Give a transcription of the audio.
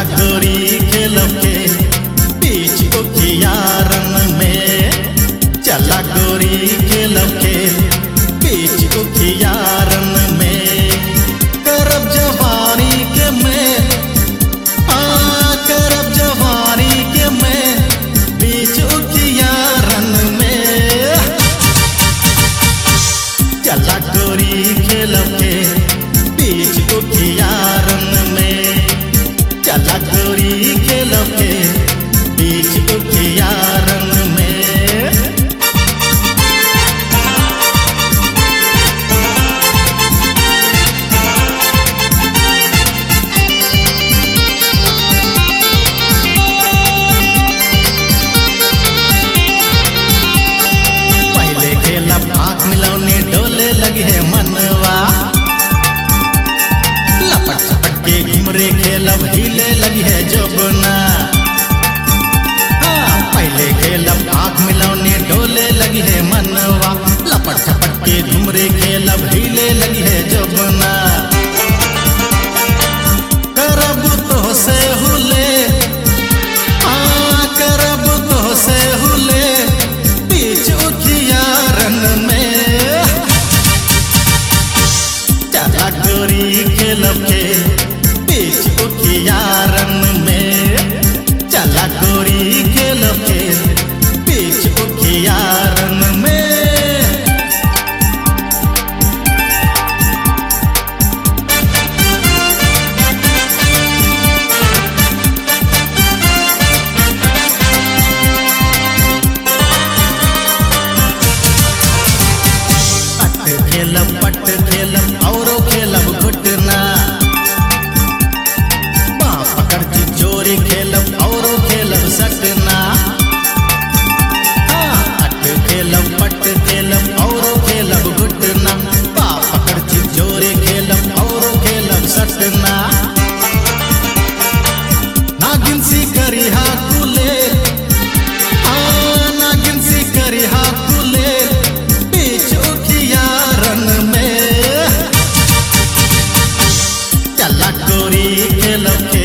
गोरी खेलब के बीच उखिया रन में, चला गोरी खेलब के बीच उखिया रन में। करब जवानी के मैं, करब जवानी के मैं बीच उखिया रन में। चला गोरी खेलब के बीच उखिया रन में, चला गोरी खेलब के बीच उखिया रन में। पहले खेलब आँख मिलौने डोले लगे है मनवा, लपट झपट के घुमरे खेलब हिले लगी है जबना। पहले खेलब आँख मिलौने डोले लगी है मनवा, लपट झपट के घुमरे खेलब हिले लगी है जबना। करब तो से हुले, करब तो से हुले बीच उखिया रन में। चला गोरी खेलब के बीच उखिया रन में, चला गोरी खेलब के बीच उखिया रन में। पट खेलब औरो खेलब घुटना, बाँ पकड़ के जोरी खेलब औरो खेलब सटना। अट खेलब पट खेलब औरो खेलब घुटना, बाँ पकड़ के जोरी खेलब औरो खेलब सटना। नागिन सी करी हाकुले, नागिन सी करी हाकुले बीच उखिया रन में। चला गोरी खेलब के